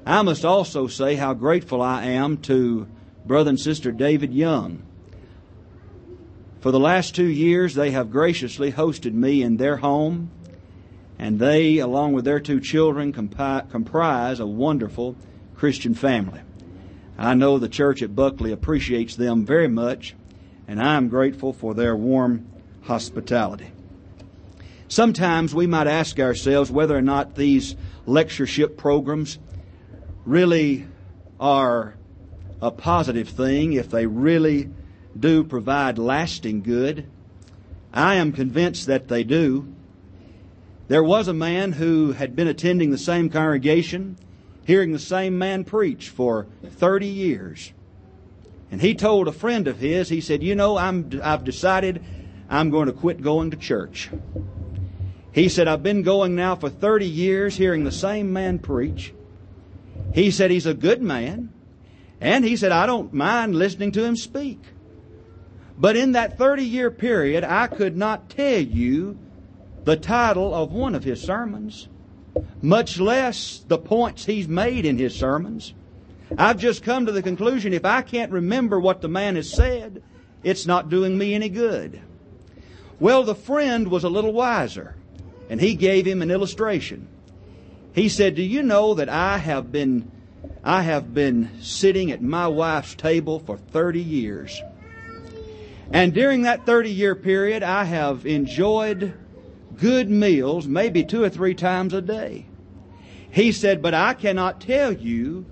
I must also say how grateful I am to Brother and Sister David Young. For the last 2 years, they have graciously hosted me in their home, and they, along with their 2 children, comprise a wonderful Christian family. I know the church at Buckley appreciates them very much, and I am grateful for their warm hospitality. Sometimes we might ask ourselves whether or not these lectureship programs really are a positive thing, if they really do provide lasting good. I am convinced that they do. There was a man who had been attending the same congregation, hearing the same man preach for 30 years. And he told a friend of his, he said, "You know, I've decided I'm going to quit going to church." He said, "I've been going now for 30 years, hearing the same man preach." He said, "He's a good man." And he said, "I don't mind listening to him speak." But in that 30-year period, I could not tell you the title of one of his sermons, much less the points he's made in his sermons. I've just come to the conclusion, if I can't remember what the man has said, it's not doing me any good. Well, the friend was a little wiser, and he gave him an illustration. He said, "Do you know that I have been sitting at my wife's table for 30 years. And during that 30-year period, I have enjoyed good meals, maybe 2 or 3 times a day." He said, "But I cannot tell you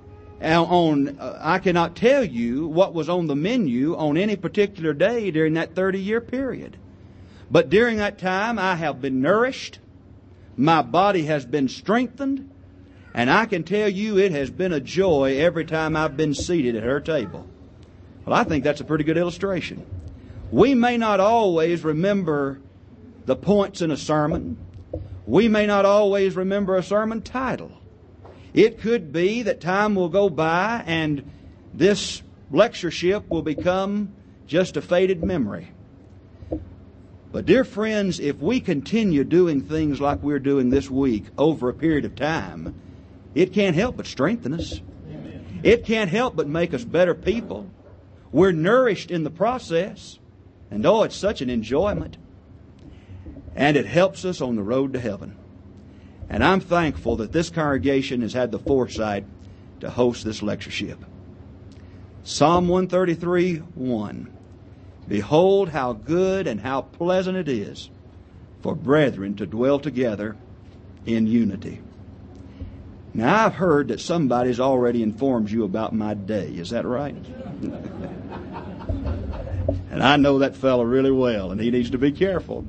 what was on the menu on any particular day during that 30-year period. But during that time, I have been nourished, my body has been strengthened, and I can tell you it has been a joy every time I've been seated at her table." Well, I think that's a pretty good illustration. We may not always remember the points in a sermon. We may not always remember a sermon title. It could be that time will go by and this lectureship will become just a faded memory. But dear friends, if we continue doing things like we're doing this week over a period of time, it can't help but strengthen us. Amen. It can't help but make us better people. We're nourished in the process. And oh, it's such an enjoyment. And it helps us on the road to heaven. And I'm thankful that this congregation has had the foresight to host this lectureship. Psalm 133:1. "Behold how good and how pleasant it is for brethren to dwell together in unity." Now, I've heard that somebody's already informed you about my day. Is that right? And I know that fellow really well, and he needs to be careful.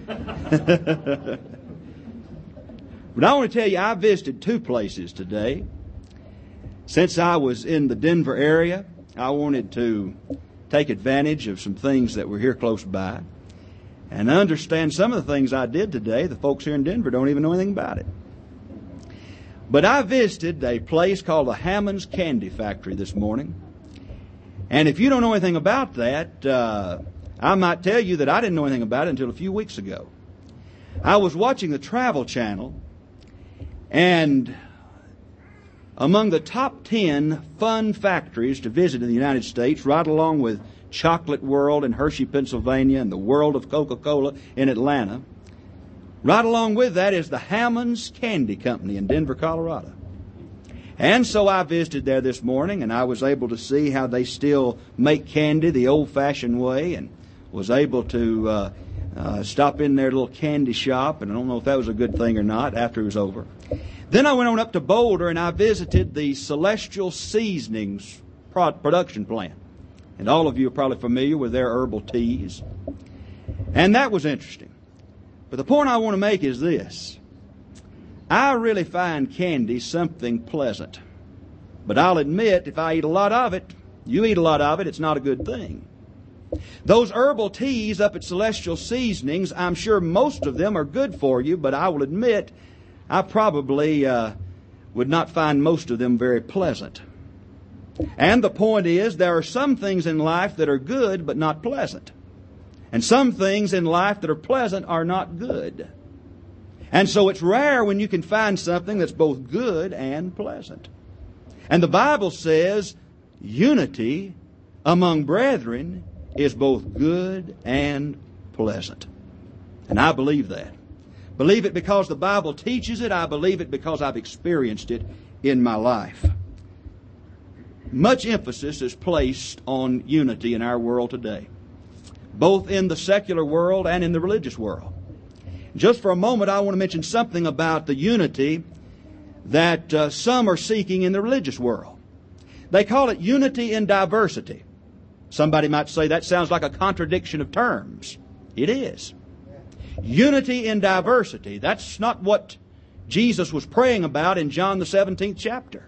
But I want to tell you, I visited 2 places today. Since I was in the Denver area, I wanted to take advantage of some things that were here close by. And I understand some of the things I did today, the folks here in Denver don't even know anything about it. But I visited a place called the Hammond's Candy Factory this morning. And if you don't know anything about that, I might tell you that I didn't know anything about it until a few weeks ago. I was watching the Travel Channel, and among the top 10 fun factories to visit in the United States, right along with Chocolate World in Hershey, Pennsylvania, and the World of Coca-Cola in Atlanta, right along with that is the Hammond's Candy Company in Denver, Colorado. And so I visited there this morning, and I was able to see how they still make candy the old-fashioned way, and was able to stop in their little candy shop, and I don't know if that was a good thing or not after it was over. Then I went on up to Boulder, and I visited the Celestial Seasonings production plant. And all of you are probably familiar with their herbal teas. And that was interesting. But the point I want to make is this. I really find candy something pleasant. But I'll admit, if I eat a lot of it, you eat a lot of it, it's not a good thing. Those herbal teas up at Celestial Seasonings, I'm sure most of them are good for you, but I will admit, I probably would not find most of them very pleasant. And the point is, there are some things in life that are good but not pleasant. And some things in life that are pleasant are not good. And so it's rare when you can find something that's both good and pleasant. And the Bible says unity among brethren is both good and pleasant. And I believe that. Believe it because the Bible teaches it. I believe it because I've experienced it in my life. Much emphasis is placed on unity in our world today, both in the secular world and in the religious world. Just for a moment, I want to mention something about the unity that some are seeking in the religious world. They call it unity in diversity. Somebody might say that sounds like a contradiction of terms. It is. Unity in diversity. That's not what Jesus was praying about in John the 17th chapter.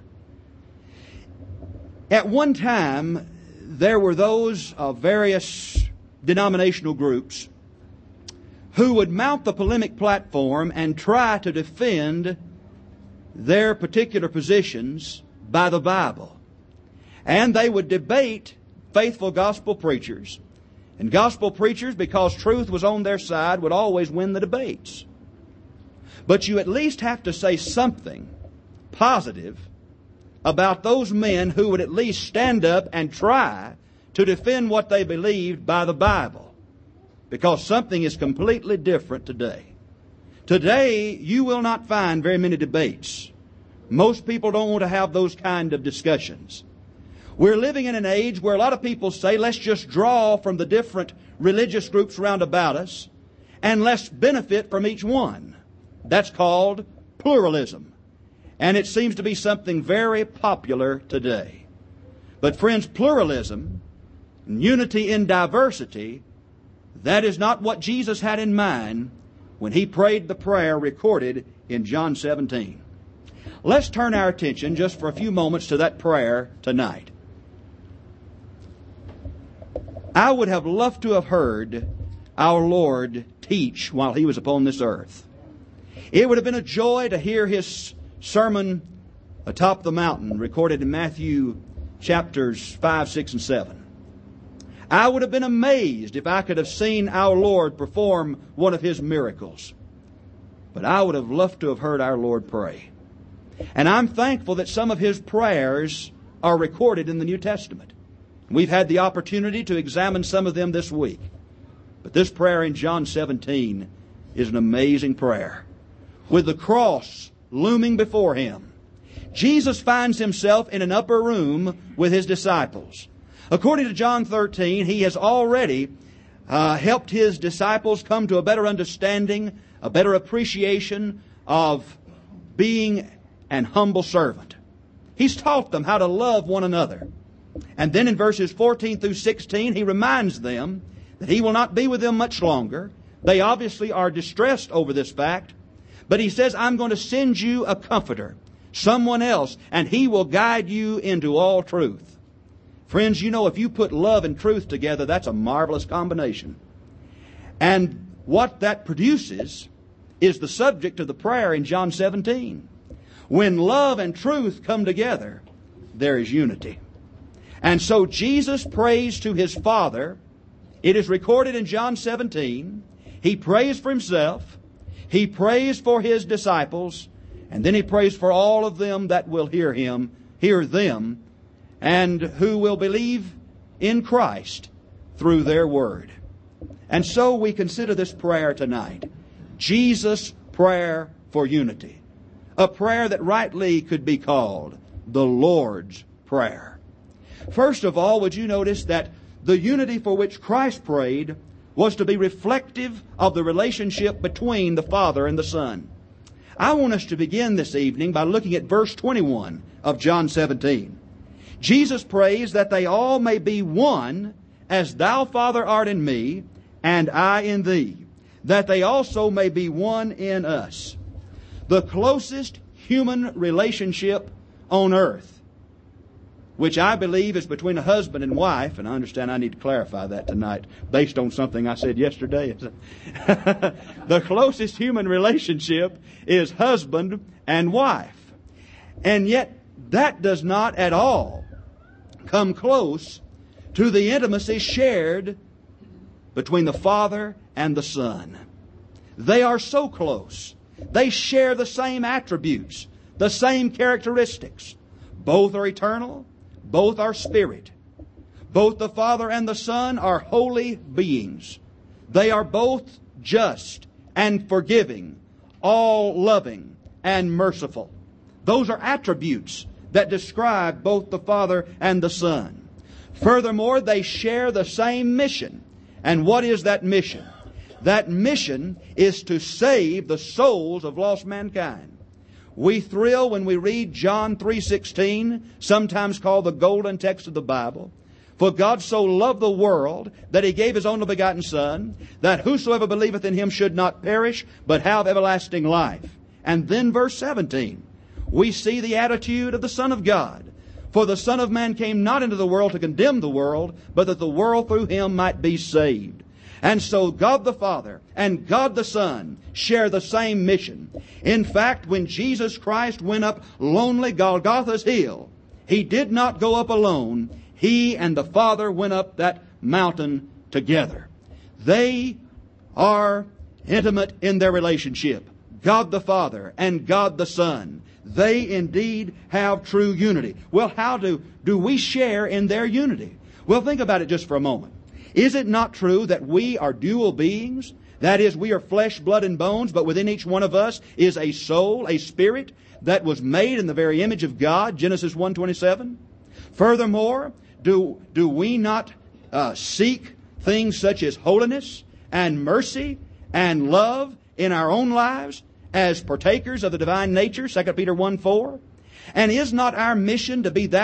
At one time, there were those of various denominational groups who would mount the polemic platform and try to defend their particular positions by the Bible. And they would debate faithful gospel preachers. And gospel preachers, because truth was on their side, would always win the debates. But you at least have to say something positive about those men who would at least stand up and try to defend what they believed by the Bible. Because something is completely different today. Today, you will not find very many debates. Most people don't want to have those kind of discussions. We're living in an age where a lot of people say, let's just draw from the different religious groups round about us, and let's benefit from each one. That's called pluralism. And it seems to be something very popular today. But friends, pluralism, unity in diversity, that is not what Jesus had in mind when He prayed the prayer recorded in John 17. Let's turn our attention just for a few moments to that prayer tonight. I would have loved to have heard our Lord teach while He was upon this earth. It would have been a joy to hear His sermon atop the mountain recorded in Matthew chapters 5, 6, and 7. I would have been amazed if I could have seen our Lord perform one of His miracles. But I would have loved to have heard our Lord pray. And I'm thankful that some of His prayers are recorded in the New Testament. We've had the opportunity to examine some of them this week. But this prayer in John 17 is an amazing prayer. With the cross looming before Him, Jesus finds Himself in an upper room with His disciples. According to John 13, He has already helped His disciples come to a better understanding, a better appreciation of being an humble servant. He's taught them how to love one another. And then in verses 14 through 16, He reminds them that He will not be with them much longer. They obviously are distressed over this fact. But He says, I'm going to send you a comforter, someone else, and He will guide you into all truth. Friends, you know, if you put love and truth together, that's a marvelous combination. And what that produces is the subject of the prayer in John 17. When love and truth come together, there is unity. And so Jesus prays to His Father. It is recorded in John 17. He prays for Himself. He prays for His disciples. And then He prays for all of them that will hear them, and who will believe in Christ through their word. And so we consider this prayer tonight. Jesus' prayer for unity. A prayer that rightly could be called the Lord's Prayer. First of all, would you notice that the unity for which Christ prayed was to be reflective of the relationship between the Father and the Son. I want us to begin this evening by looking at verse 21 of John 17. Jesus prays that they all may be one, as Thou, Father, art in me, and I in Thee, that they also may be one in us. The closest human relationship on earth, which I believe is between a husband and wife, and I understand I need to clarify that tonight based on something I said yesterday. The closest human relationship is husband and wife. And yet that does not at all come close to the intimacy shared between the Father and the Son. They are so close They share the same attributes, the same characteristics. Both are eternal. Both are spirit. Both the Father and the Son are holy beings. They are both just and forgiving, all loving and merciful. Those are attributes that describe both the Father and the Son. Furthermore, they share the same mission. And what is that mission? That mission is to save the souls of lost mankind. We thrill when we read John 3:16, sometimes called the golden text of the Bible. For God so loved the world that He gave His only begotten Son, that whosoever believeth in Him should not perish, but have everlasting life. And then verse 17, we see the attitude of the Son of God. For the Son of Man came not into the world to condemn the world, but that the world through Him might be saved. And so God the Father and God the Son share the same mission. In fact, when Jesus Christ went up lonely Golgotha's hill, He did not go up alone. He and the Father went up that mountain together. They are intimate in their relationship. God the Father and God the Son. They indeed have true unity. Well, how do we share in their unity? Well, think about it just for a moment. Is it not true that we are dual beings? That is, we are flesh, blood, and bones, but within each one of us is a soul, a spirit, that was made in the very image of God, Genesis 1:27. Furthermore, do we not seek things such as holiness and mercy and love in our own lives as partakers of the divine nature, 2 Peter 1:4? And is not our mission to be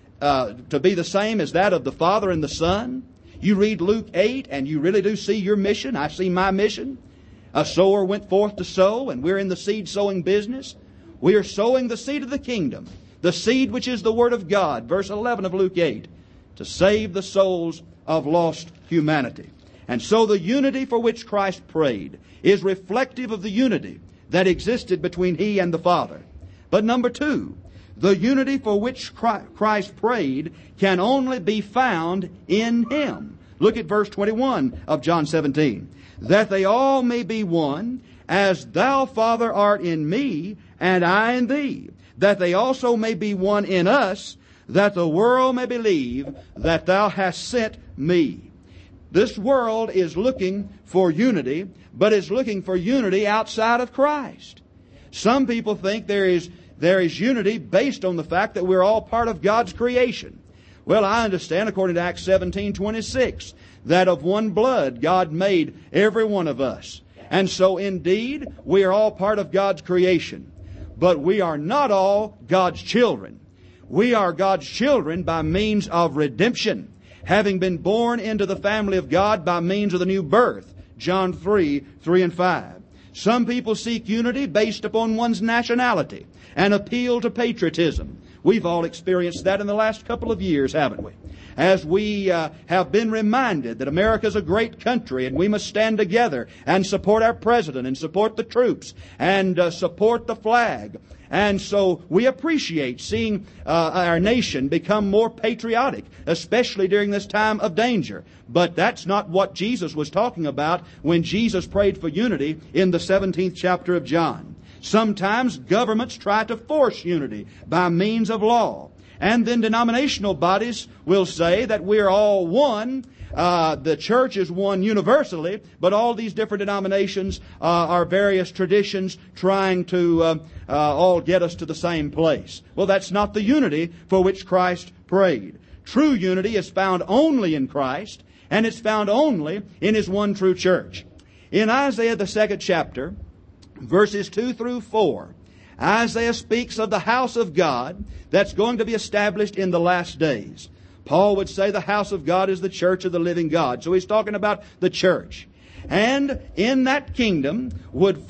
the same as that of the Father and the Son? You read Luke 8 and you really do see your mission. I see my mission. A sower went forth to sow, and we're in the seed sowing business. We are sowing the seed of the kingdom, the seed which is the Word of God, verse 11 of Luke 8, to save the souls of lost humanity. And so the unity for which Christ prayed is reflective of the unity that existed between He and the Father. But number two, the unity for which Christ prayed can only be found in Him. Look at verse 21 of John 17. That they all may be one, as Thou, Father, art in me, and I in Thee. That they also may be one in us, that the world may believe that Thou hast sent me. This world is looking for unity, but is looking for unity outside of Christ. Some people think there is unity based on the fact that we're all part of God's creation. Well, I understand, according to Acts 17:26, that of one blood God made every one of us. And so indeed, we are all part of God's creation. But we are not all God's children. We are God's children by means of redemption, having been born into the family of God by means of the new birth. John 3:3 and 5. Some people seek unity based upon one's nationality and appeal to patriotism. We've all experienced that in the last couple of years, haven't we? As we have been reminded that America is a great country and we must stand together and support our president and support the troops and support the flag. And so we appreciate seeing our nation become more patriotic, especially during this time of danger. But that's not what Jesus was talking about when Jesus prayed for unity in the 17th chapter of John. Sometimes governments try to force unity by means of law. And then denominational bodies will say that we're all one. The church is one universally, but all these different denominations are various traditions trying to all get us to the same place. Well, that's not the unity for which Christ prayed. True unity is found only in Christ, and it's found only in His one true church. In Isaiah the 2nd chapter, verses 2 through 4, Isaiah speaks of the house of God that's going to be established in the last days. Paul would say the house of God is the church of the living God. So he's talking about the church. And in that kingdom would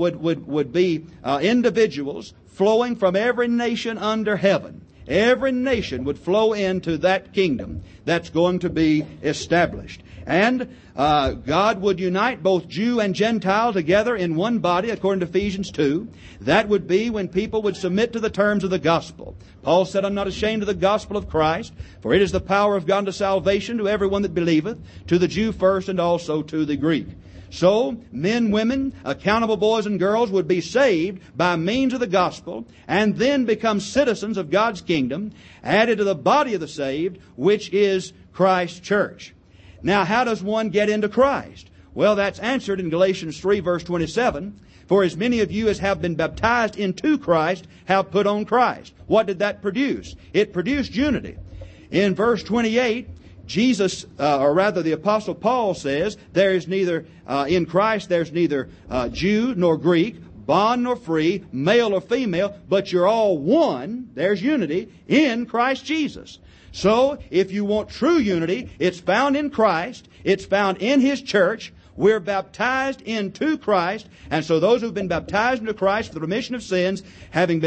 be individuals flowing from every nation under heaven. Every nation would flow into that kingdom that's going to be established. And God would unite both Jew and Gentile together in one body, according to Ephesians 2. That would be when people would submit to the terms of the gospel. Paul said, I'm not ashamed of the gospel of Christ, for it is the power of God to salvation to everyone that believeth, to the Jew first and also to the Greek. So, men, women, accountable boys and girls would be saved by means of the gospel and then become citizens of God's kingdom, added to the body of the saved, which is Christ's church. Now, how does one get into Christ? Well, that's answered in Galatians 3, verse 27. For as many of you as have been baptized into Christ have put on Christ. What did that produce? It produced unity. In verse 28, Jesus, or rather the Apostle Paul says, there is neither, in Christ there's neither Jew nor Greek, bond nor free, male or female, but you're all one, there's unity, in Christ Jesus. So, if you want true unity, it's found in Christ, it's found in His church. We're baptized into Christ, and so those who've been baptized into Christ for the remission of sins, having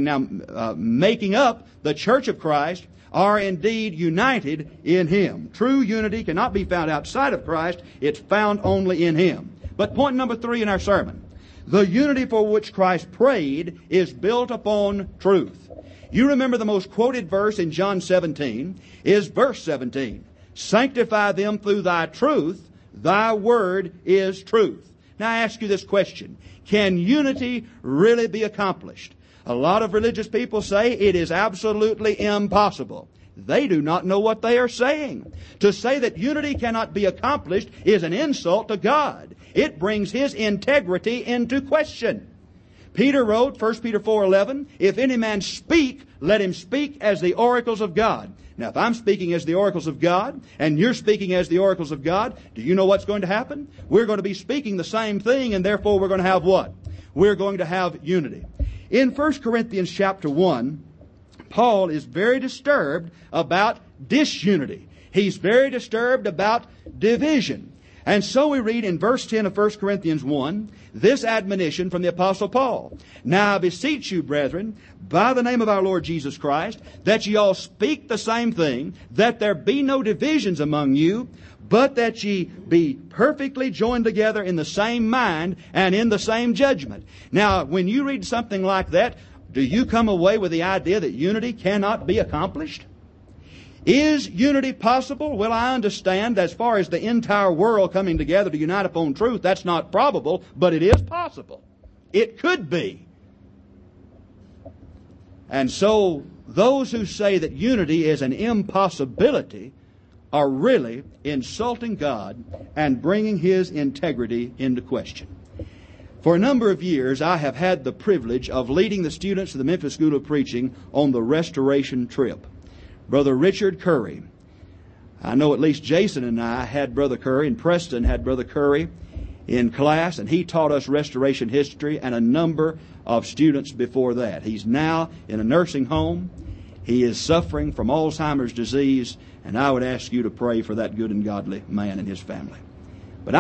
now making up the church of Christ, are indeed united in Him. True unity cannot be found outside of Christ. It's found only in Him. But point number 3 in our sermon. The unity for which Christ prayed is built upon truth. You remember the most quoted verse in John 17 is verse 17. Sanctify them through Thy truth. Thy word is truth. Now I ask you this question. Can unity really be accomplished? A lot of religious people say it is absolutely impossible. They do not know what they are saying. To say that unity cannot be accomplished is an insult to God. It brings His integrity into question. Peter wrote, 1 Peter 4:11, if any man speak, let him speak as the oracles of God. Now, if I'm speaking as the oracles of God, and you're speaking as the oracles of God, do you know what's going to happen? We're going to be speaking the same thing, and therefore we're going to have what? We're going to have unity. In 1 Corinthians chapter 1, Paul is very disturbed about disunity. He's very disturbed about division. And so we read in verse 10 of 1 Corinthians 1, this admonition from the Apostle Paul. Now I beseech you, brethren, by the name of our Lord Jesus Christ, that ye all speak the same thing, that there be no divisions among you, but that ye be perfectly joined together in the same mind and in the same judgment. Now, when you read something like that, do you come away with the idea that unity cannot be accomplished? Is unity possible? Well, I understand as far as the entire world coming together to unite upon truth, that's not probable, but it is possible. It could be. And so, those who say that unity is an impossibility are really insulting God and bringing His integrity into question. For a number of years, I have had the privilege of leading the students of the Memphis School of Preaching on the restoration trip. Brother Richard Curry. I know at least Jason and I had Brother Curry, and Preston had Brother Curry in class, and he taught us restoration history and a number of students before that. He's now in a nursing home. He is suffering from Alzheimer's disease, and I would ask you to pray for that good and godly man and his family. But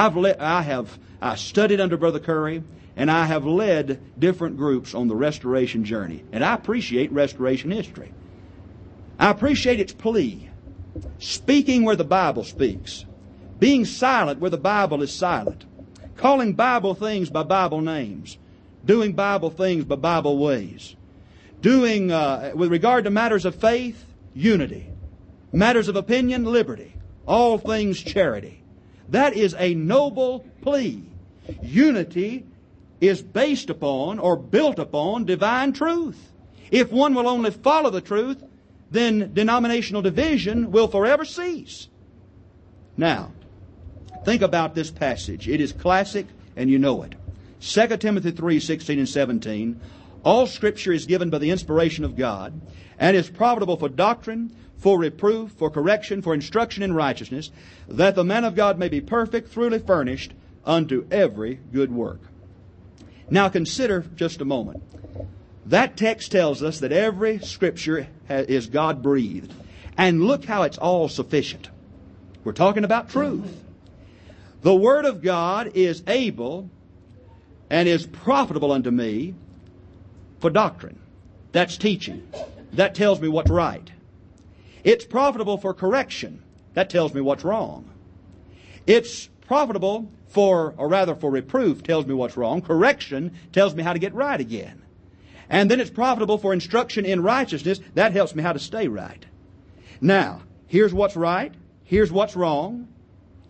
I studied under Brother Curry, and I have led different groups on the restoration journey, and I appreciate restoration history. I appreciate its plea. Speaking where the Bible speaks. Being silent where the Bible is silent. Calling Bible things by Bible names. Doing Bible things by Bible ways. Doing, with regard to matters of faith, unity. Matters of opinion, liberty. All things charity. That is a noble plea. Unity is based upon or built upon divine truth. If one will only follow the truth, then denominational division will forever cease. Now, think about this passage. It is classic, and you know it. 2 Timothy 3:16 and 17. All Scripture is given by the inspiration of God, and is profitable for doctrine, for reproof, for correction, for instruction in righteousness, that the man of God may be perfect, thoroughly furnished unto every good work. Now consider just a moment. That text tells us that every Scripture is God-breathed. And look how it's all sufficient. We're talking about truth. The Word of God is able and is profitable unto me for doctrine. That's teaching. That tells me what's right. It's profitable for correction. That tells me what's wrong. It's profitable for reproof, tells me what's wrong. Correction tells me how to get right again. And then it's profitable for instruction in righteousness. That helps me how to stay right. Now, here's what's right. Here's what's wrong.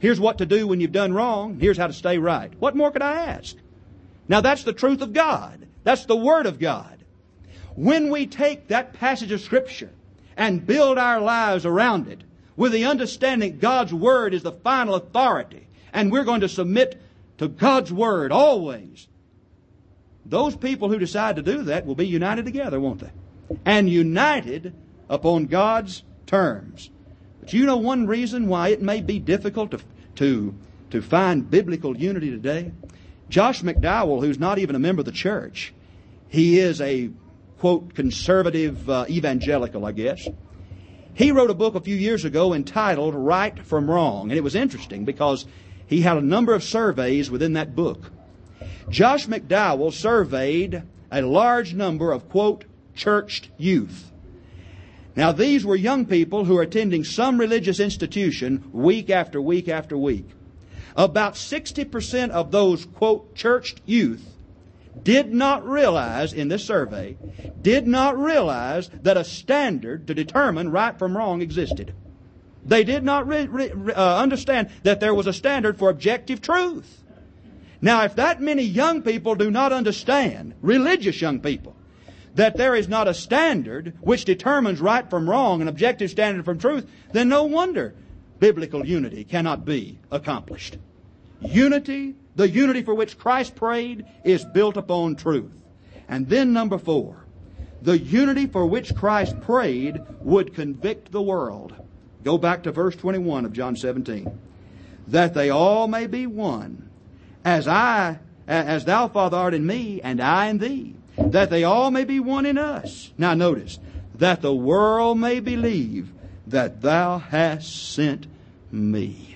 Here's what to do when you've done wrong. Here's how to stay right. What more could I ask? Now that's the truth of God. That's the Word of God. When we take that passage of Scripture and build our lives around it with the understanding God's Word is the final authority and we're going to submit to God's Word always, those people who decide to do that will be united together, won't they? And united upon God's terms. But you know one reason why it may be difficult to find biblical unity today? Josh McDowell, who's not even a member of the church, he is a, quote, conservative evangelical, I guess. He wrote a book a few years ago entitled Right from Wrong. And it was interesting because he had a number of surveys within that book. Josh McDowell surveyed a large number of, quote, churched youth. Now these were young people who were attending some religious institution week after week after week. About 60% of those, quote, churched youth did not realize, in this survey, did not realize that a standard to determine right from wrong existed. They did not understand that there was a standard for objective truth. Now, if that many young people do not understand, religious young people, that there is not a standard which determines right from wrong, an objective standard from truth, then no wonder biblical unity cannot be accomplished. Unity, the unity for which Christ prayed, is built upon truth. And then number 4, the unity for which Christ prayed would convict the world. Go back to verse 21 of John 17. That they all may be one, as thou, Father, art in me, and I in thee, that they all may be one in us. Now notice, that the world may believe that thou hast sent me.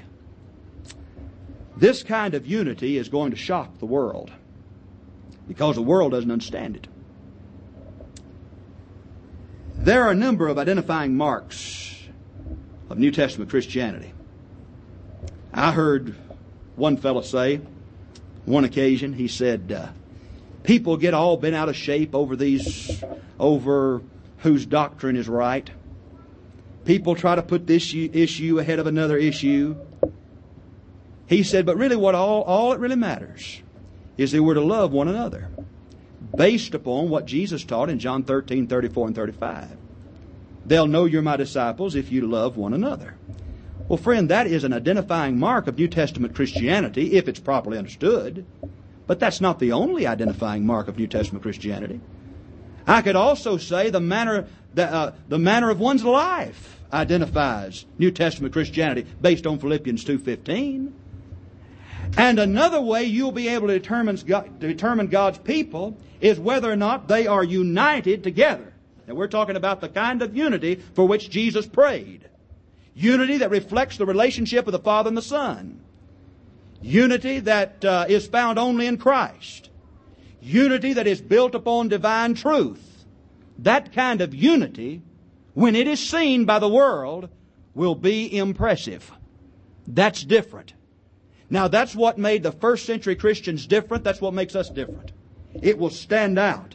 This kind of unity is going to shock the world because the world doesn't understand it. There are a number of identifying marks of New Testament Christianity. I heard one fellow say, one occasion, he said, people get all bent out of shape over whose doctrine is right. People try to put this issue ahead of another issue. He said, but really what all it really matters is that we're to love one another based upon what Jesus taught in John 13, 34 and 35. They'll know you're my disciples if you love one another. Well, friend, that is an identifying mark of New Testament Christianity if it's properly understood. But that's not the only identifying mark of New Testament Christianity. I could also say the manner of one's life identifies New Testament Christianity based on Philippians 2:15. And another way you'll be able to determine God's people is whether or not they are united together. And we're talking about the kind of unity for which Jesus prayed. Unity that reflects the relationship of the Father and the Son. Unity that is found only in Christ. Unity that is built upon divine truth. That kind of unity, when it is seen by the world, will be impressive. That's different. Now that's what made the first century Christians different. That's what makes us different. It will stand out.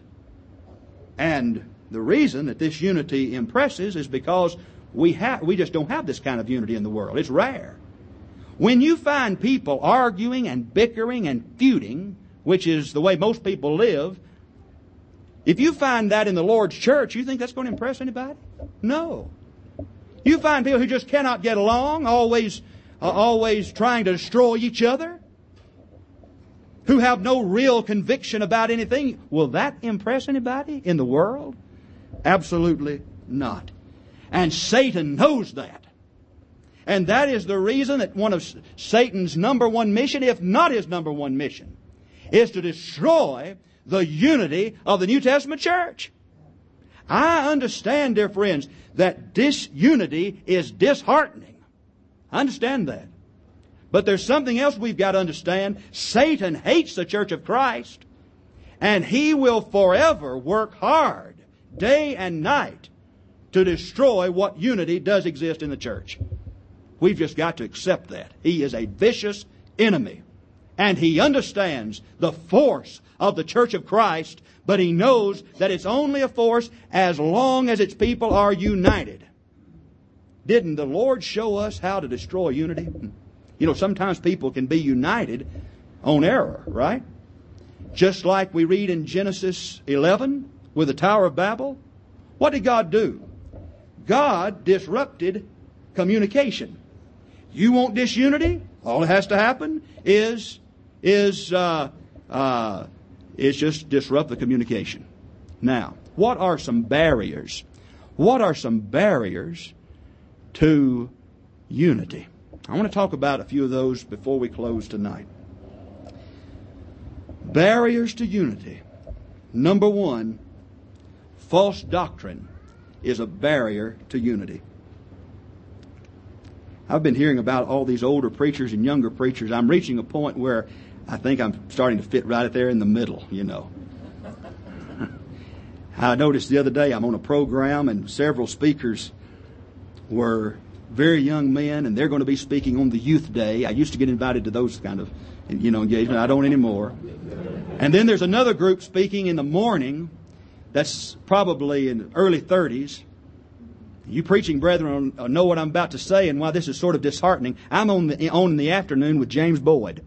And the reason that this unity impresses is because we just don't have this kind of unity in the world. It's rare. When you find people arguing and bickering and feuding, which is the way most people live, if you find that in the Lord's church, you think that's going to impress anybody? No. You find people who just cannot get along, always trying to destroy each other, who have no real conviction about anything. Will that impress anybody in the world? Absolutely not. And Satan knows that. And that is the reason that one of Satan's number one mission, if not his number one mission, is to destroy the unity of the New Testament church. I understand, dear friends, that disunity is disheartening. I understand that. But there's something else we've got to understand. Satan hates the church of Christ, and he will forever work hard, day and night, to destroy what unity does exist in the church. We've just got to accept that. He is a vicious enemy. And he understands the force of the church of Christ, but he knows that it's only a force as long as its people are united. Didn't the Lord show us how to destroy unity? You know, sometimes people can be united on error, right? Just like we read in Genesis 11 with the Tower of Babel. What did God do? God disrupted communication. You want disunity? All that has to happen is just disrupt the communication. Now, what are some barriers? What are some barriers to unity? I want to talk about a few of those before we close tonight. Barriers to unity. Number one, false doctrine is a barrier to unity. I've been hearing about all these older preachers and younger preachers. I'm reaching a point where I think I'm starting to fit right there in the middle, you know. I noticed the other day I'm on a program and several speakers were very young men, and they're going to be speaking on the Youth Day. I used to get invited to those kind of, engagement. I don't anymore. And then there's another group speaking in the morning that's probably in the early 30s. You preaching brethren know what I'm about to say and why this is sort of disheartening. I'm on in the afternoon with James Boyd.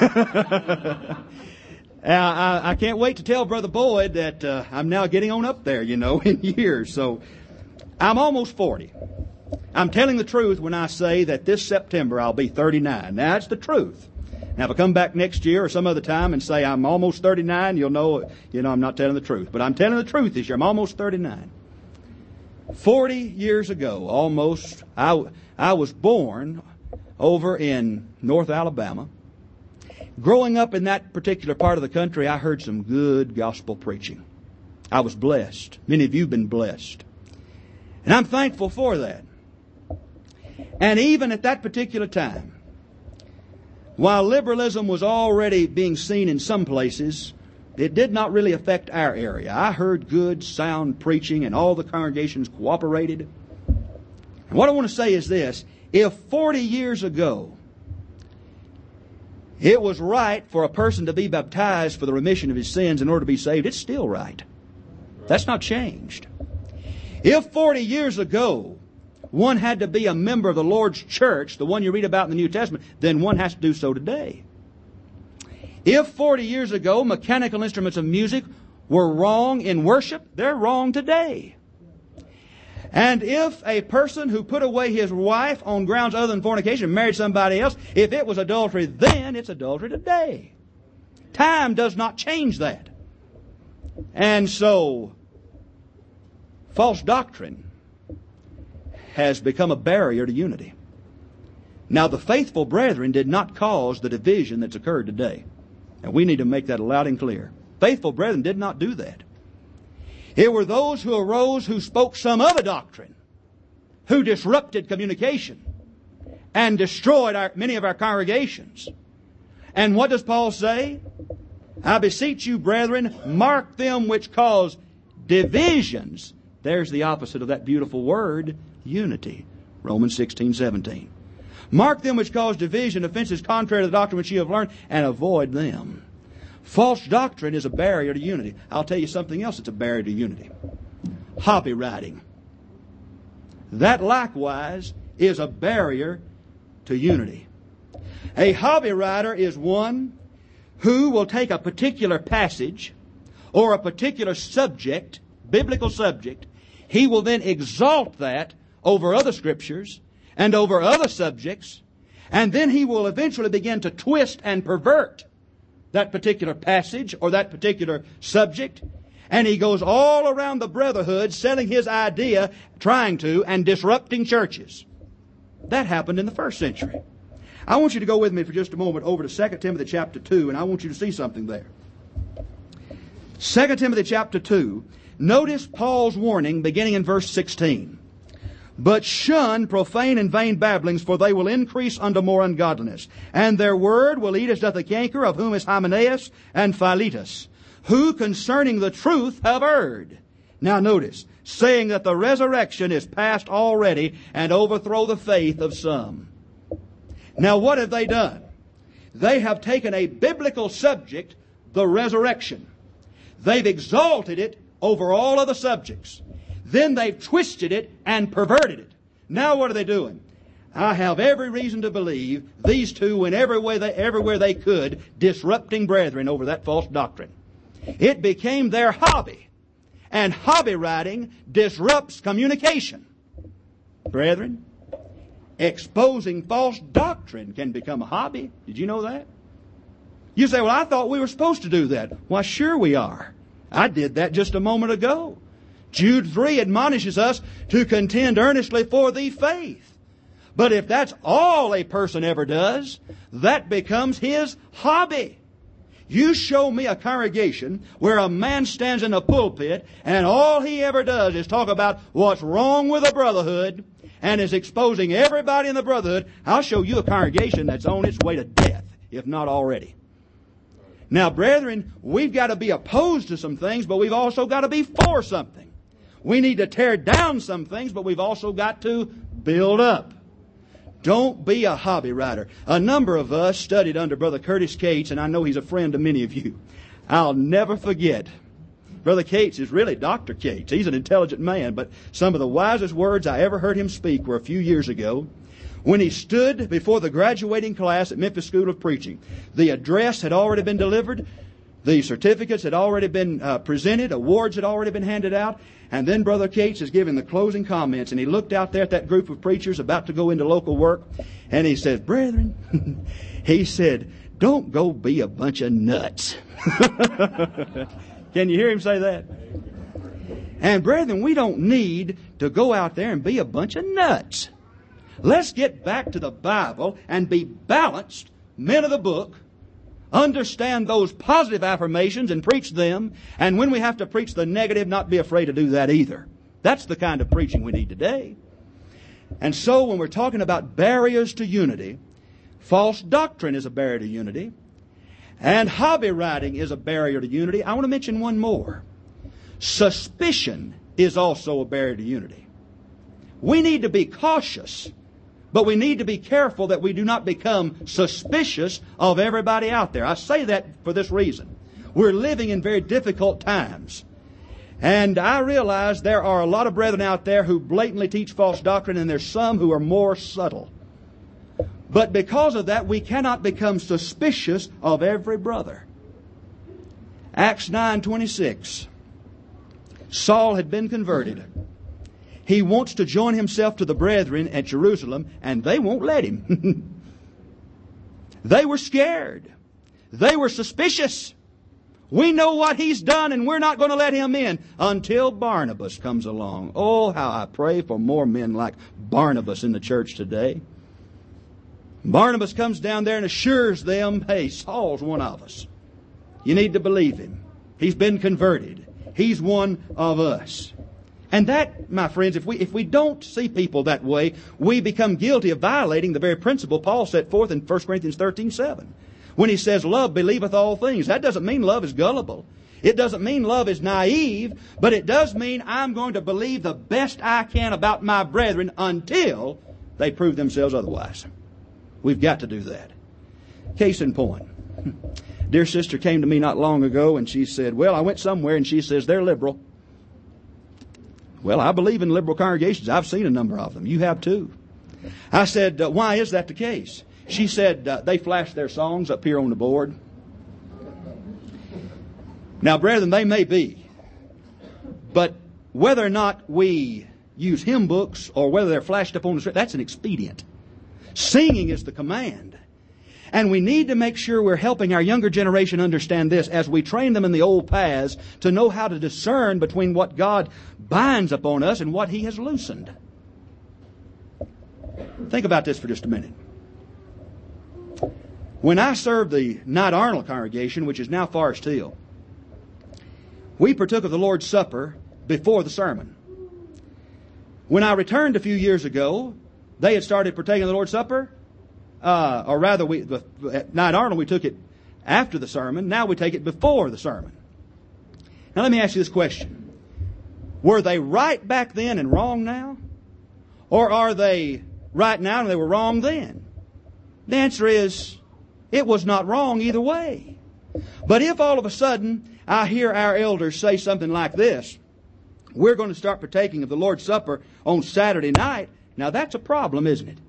I can't wait to tell Brother Boyd that I'm now getting on up there, in years. So I'm almost 40. I'm telling the truth when I say that this September I'll be 39. Now, that's the truth. Now, if I come back next year or some other time and say I'm almost 39, you'll know, I'm not telling the truth. But I'm telling the truth this year. I'm almost 39. 40 years ago, almost, I was born over in North Alabama. Growing up in that particular part of the country, I heard some good gospel preaching. I was blessed. Many of you have been blessed. And I'm thankful for that. And even at that particular time, while liberalism was already being seen in some places, it did not really affect our area. I heard good, sound preaching, and all the congregations cooperated. And what I want to say is this. If 40 years ago it was right for a person to be baptized for the remission of his sins in order to be saved, it's still right. That's not changed. If 40 years ago one had to be a member of the Lord's church, the one you read about in the New Testament, then one has to do so today. If 40 years ago mechanical instruments of music were wrong in worship, they're wrong today. And if a person who put away his wife on grounds other than fornication and married somebody else, if it was adultery then, it's adultery today. Time does not change that. And so, false doctrine has become a barrier to unity. Now, the faithful brethren did not cause the division that's occurred today. And we need to make that loud and clear. Faithful brethren did not do that. It were those who arose who spoke some other doctrine, who disrupted communication and destroyed many of our congregations. And what does Paul say? I beseech you, brethren, mark them which cause divisions. There's the opposite of that beautiful word, unity. Romans 16:17. Mark them which cause division, offenses contrary to the doctrine which ye have learned, and avoid them. False doctrine is a barrier to unity. I'll tell you something else that's a barrier to unity. Hobby riding. That likewise is a barrier to unity. A hobby rider is one who will take a particular passage or a particular subject, biblical subject. He will then exalt that over other scriptures and over other subjects, and then he will eventually begin to twist and pervert that particular passage or that particular subject, and he goes all around the brotherhood selling his idea, trying to, and disrupting churches. That happened in the first century. I want you to go with me for just a moment over to 2 Timothy chapter 2, and I want you to see something there. 2 Timothy chapter 2, notice Paul's warning beginning in verse 16. But shun profane and vain babblings, for they will increase unto more ungodliness. And their word will eat as doth a canker, of whom is Hymenaeus and Philetus, who concerning the truth have erred. Now notice, saying that the resurrection is past already, and overthrow the faith of some. Now what have they done? They have taken a biblical subject, the resurrection. They've exalted it over all other subjects. Then they've twisted it and perverted it. Now what are they doing? I have every reason to believe these two went everywhere they could, disrupting brethren over that false doctrine. It became their hobby. And hobby writing disrupts communication. Brethren, exposing false doctrine can become a hobby. Did you know that? You say, well, I thought we were supposed to do that. Why, sure we are. I did that just a moment ago. Jude 3 admonishes us to contend earnestly for the faith. But if that's all a person ever does, that becomes his hobby. You show me a congregation where a man stands in a pulpit and all he ever does is talk about what's wrong with the brotherhood and is exposing everybody in the brotherhood. I'll show you a congregation that's on its way to death, if not already. Now, brethren, we've got to be opposed to some things, but we've also got to be for something. We need to tear down some things, but we've also got to build up. Don't be a hobby writer. A number of us studied under Brother Curtis Cates, and I know he's a friend to many of you. I'll never forget. Brother Cates is really Dr. Cates. He's an intelligent man, but some of the wisest words I ever heard him speak were a few years ago when he stood before the graduating class at Memphis School of Preaching. The address had already been delivered. The certificates had already been presented. Awards had already been handed out. And then Brother Cates is giving the closing comments. And he looked out there at that group of preachers about to go into local work. And he says, brethren, he said, don't go be a bunch of nuts. Can you hear him say that? And brethren, we don't need to go out there and be a bunch of nuts. Let's get back to the Bible and be balanced men of the book. Understand those positive affirmations and preach them. And when we have to preach the negative, not be afraid to do that either. That's the kind of preaching we need today. And so when we're talking about barriers to unity, false doctrine is a barrier to unity. And hobby writing is a barrier to unity. I want to mention one more. Suspicion is also a barrier to unity. We need to be cautious. But we need to be careful that we do not become suspicious of everybody out there. I say that for this reason. We're living in very difficult times. And I realize there are a lot of brethren out there who blatantly teach false doctrine, and there's some who are more subtle. But because of that, we cannot become suspicious of every brother. Acts 9:26. Saul had been converted. He wants to join himself to the brethren at Jerusalem, and they won't let him. They were scared. They were suspicious. We know what he's done, and we're not going to let him in until Barnabas comes along. Oh, how I pray for more men like Barnabas in the church today. Barnabas comes down there and assures them, hey, Saul's one of us. You need to believe him. He's been converted. He's one of us. And that, my friends, if we don't see people that way, we become guilty of violating the very principle Paul set forth in 1 Corinthians 13:7. When he says, love believeth all things. That doesn't mean love is gullible. It doesn't mean love is naive, but it does mean I'm going to believe the best I can about my brethren until they prove themselves otherwise. We've got to do that. Case in point. Dear sister came to me not long ago and she said, well, I went somewhere and she says, they're liberal. Well, I believe in liberal congregations. I've seen a number of them. You have too. I said, why is that the case? She said, they flash their songs up here on the board. Now, brethren, they may be. But whether or not we use hymn books or whether they're flashed up on the street, that's an expedient. Singing is the command. And we need to make sure we're helping our younger generation understand this as we train them in the old paths to know how to discern between what God binds upon us and what He has loosened. Think about this for just a minute. When I served the Knight Arnold congregation, which is now Forest Hill, we partook of the Lord's Supper before the sermon. When I returned a few years ago, they had started partaking of the Lord's Supper. Or rather, at Knight Arnold, we took it after the sermon. Now we take it before the sermon. Now let me ask you this question. Were they right back then and wrong now? Or are they right now and they were wrong then? The answer is, it was not wrong either way. But if all of a sudden I hear our elders say something like this, we're going to start partaking of the Lord's Supper on Saturday night, now that's a problem, isn't it?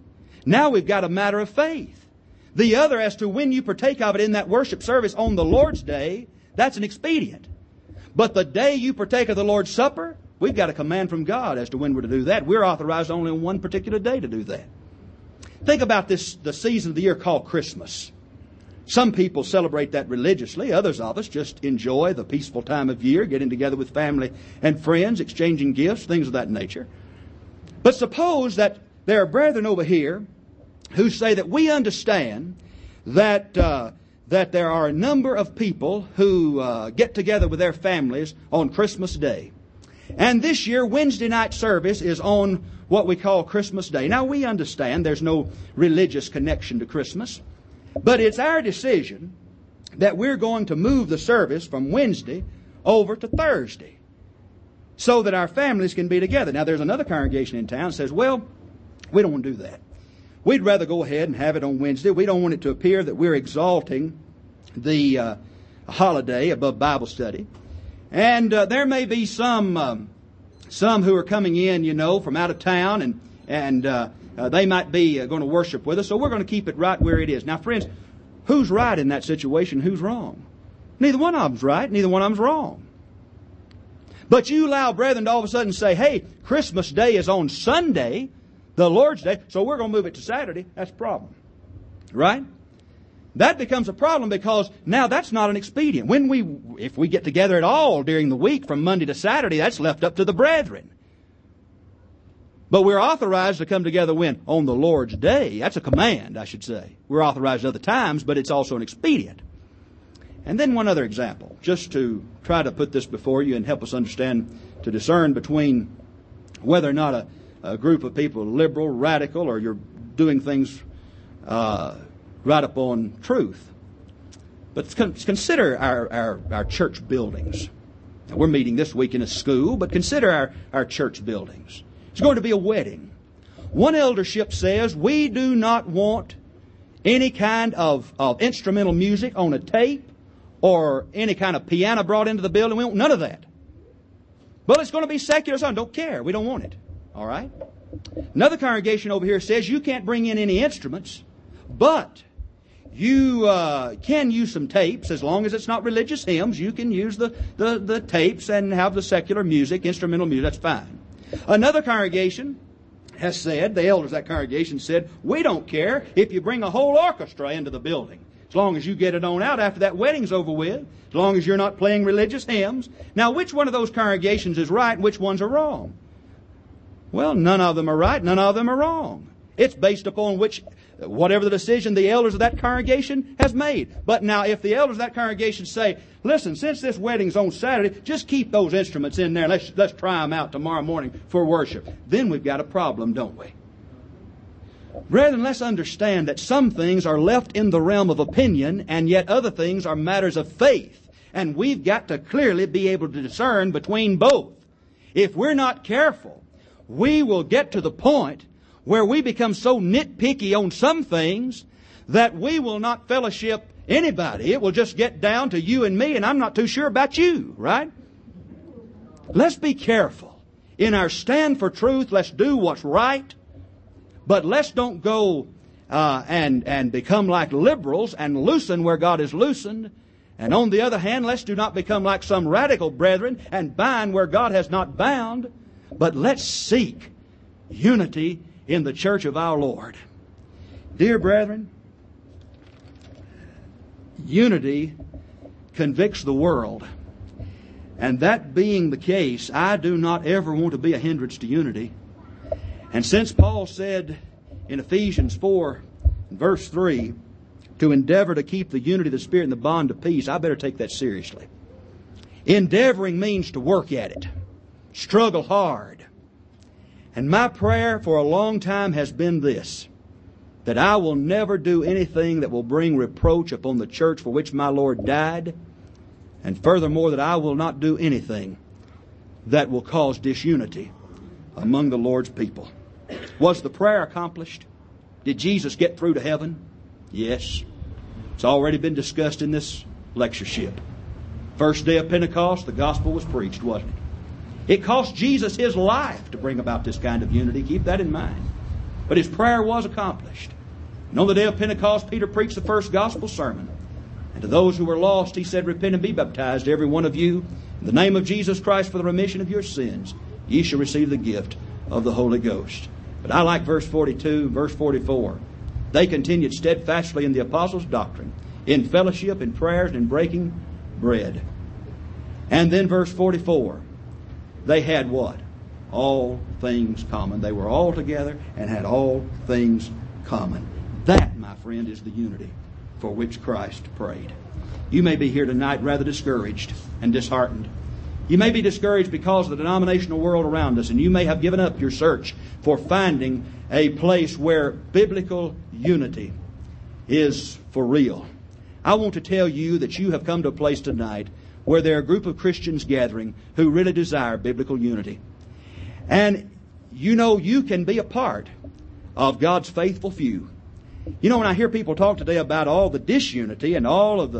Now we've got a matter of faith. The other, as to when you partake of it in that worship service on the Lord's Day, that's an expedient. But the day you partake of the Lord's Supper, we've got a command from God as to when we're to do that. We're authorized only on one particular day to do that. Think about this, the season of the year called Christmas. Some people celebrate that religiously. Others of us just enjoy the peaceful time of year, getting together with family and friends, exchanging gifts, things of that nature. But suppose that there are brethren over here who say that we understand that there are a number of people who get together with their families on Christmas Day. And this year, Wednesday night service is on what we call Christmas Day. Now, we understand there's no religious connection to Christmas, but it's our decision that we're going to move the service from Wednesday over to Thursday so that our families can be together. Now, there's another congregation in town that says, well, we don't want to do that. We'd rather go ahead and have it on Wednesday. We don't want it to appear that we're exalting the holiday above Bible study. And there may be some who are coming in, from out of town, and they might be going to worship with us. So we're going to keep it right where it is. Now, friends, who's right in that situation? Who's wrong? Neither one of them's right. Neither one of them's wrong. But you allow brethren to all of a sudden say, hey, Christmas Day is on Sunday, the Lord's Day, so we're going to move it to Saturday. That's a problem. Right? That becomes a problem because now that's not an expedient. If we get together at all during the week from Monday to Saturday, that's left up to the brethren. But we're authorized to come together when? On the Lord's Day. That's a command, I should say. We're authorized other times, but it's also an expedient. And then one other example, just to try to put this before you and help us understand, to discern between whether or not a group of people are liberal, radical, or you're doing things right upon truth. But consider our church buildings. Now, we're meeting this week in a school, but consider our church buildings. It's going to be a wedding. One eldership says we do not want any kind of instrumental music on a tape or any kind of piano brought into the building. We want none of that. Well, it's going to be secular, so I don't care. We don't want it. All right? Another congregation over here says you can't bring in any instruments, but you can use some tapes. As long as it's not religious hymns, you can use the tapes and have the secular music, instrumental music. That's fine. Another congregation has said, the elders of that congregation said, we don't care if you bring a whole orchestra into the building, as long as you get it on out after that wedding's over with, as long as you're not playing religious hymns. Now, which one of those congregations is right and which ones are wrong? Well, none of them are right, none of them are wrong. It's based upon whatever the decision the elders of that congregation has made. But now, if the elders of that congregation say, listen, since this wedding's on Saturday, just keep those instruments in there. Let's try them out tomorrow morning for worship. Then we've got a problem, don't we? Brethren, let's understand that some things are left in the realm of opinion, and yet other things are matters of faith. And we've got to clearly be able to discern between both. If we're not careful, we will get to the point where we become so nitpicky on some things that we will not fellowship anybody. It will just get down to you and me, and I'm not too sure about you, right? Let's be careful. In our stand for truth, let's do what's right, but let's don't go and become like liberals and loosen where God is loosened. And on the other hand, let's do not become like some radical brethren and bind where God has not bound, but let's seek unity in the church of our Lord. Dear brethren, unity convicts the world. And that being the case, I do not ever want to be a hindrance to unity. And since Paul said in Ephesians 4, verse 3, to endeavor to keep the unity of the Spirit in the bond of peace, I better take that seriously. Endeavoring means to work at it, struggle hard. And my prayer for a long time has been this, that I will never do anything that will bring reproach upon the church for which my Lord died, and furthermore that I will not do anything that will cause disunity among the Lord's people. Was the prayer accomplished? Did Jesus get through to heaven? Yes. It's already been discussed in this lectureship. First day of Pentecost, the gospel was preached, wasn't it? It cost Jesus His life to bring about this kind of unity. Keep that in mind. But his prayer was accomplished. And on the day of Pentecost, Peter preached the first gospel sermon. And to those who were lost, he said, repent and be baptized, every one of you, in the name of Jesus Christ for the remission of your sins. Ye shall receive the gift of the Holy Ghost. But I like verse 42, verse 44. They continued steadfastly in the apostles' doctrine, in fellowship, in prayers, and in breaking bread. And then verse 44. They had what? All things common. They were all together and had all things common. That, my friend, is the unity for which Christ prayed. You may be here tonight rather discouraged and disheartened. You may be discouraged because of the denominational world around us, and you may have given up your search for finding a place where biblical unity is for real. I want to tell you that you have come to a place tonight where there are a group of Christians gathering who really desire biblical unity. And you know you can be a part of God's faithful few. You know, when I hear people talk today about all the disunity and all of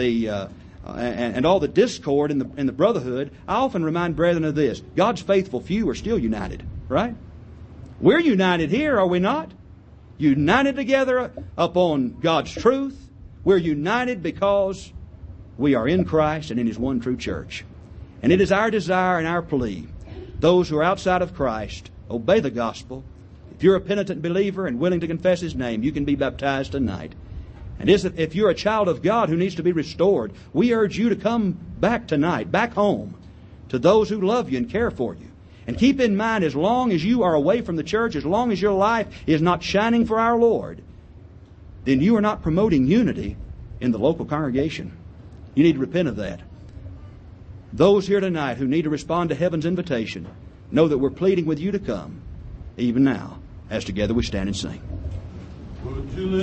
and all the discord in the brotherhood, I often remind brethren of this. God's faithful few are still united, right? We're united here, are we not? United together upon God's truth. We're united because we are in Christ and in His one true church. And it is our desire and our plea, those who are outside of Christ, obey the gospel. If you're a penitent believer and willing to confess His name, you can be baptized tonight. And if you're a child of God who needs to be restored, we urge you to come back tonight, back home, to those who love you and care for you. And keep in mind, as long as you are away from the church, as long as your life is not shining for our Lord, then you are not promoting unity in the local congregation. You need to repent of that. Those here tonight who need to respond to heaven's invitation, know that we're pleading with you to come, even now, as together we stand and sing.